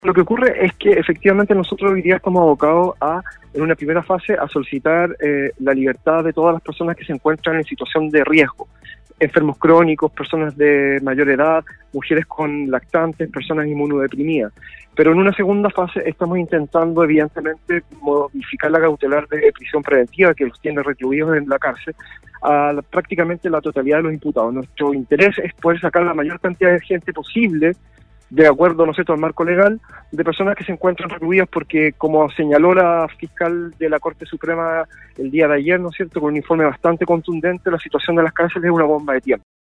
Lo que ocurre es que efectivamente nosotros hoy día estamos abocados en una primera fase, a solicitar la libertad de todas las personas que se encuentran en situación de riesgo. Enfermos crónicos, personas de mayor edad, mujeres con lactantes, personas inmunodeprimidas. Pero en una segunda fase estamos intentando, evidentemente, modificar la cautelar de prisión preventiva que los tiene recluidos en la cárcel a prácticamente la totalidad de los imputados. Nuestro interés es poder sacar la mayor cantidad de gente posible, de acuerdo, ¿no es cierto?, al marco legal, de personas que se encuentran recluidas, porque como señaló la fiscal de la Corte Suprema el día de ayer, ¿no es cierto?, con un informe bastante contundente, la situación de las cárceles es una bomba de tiempo.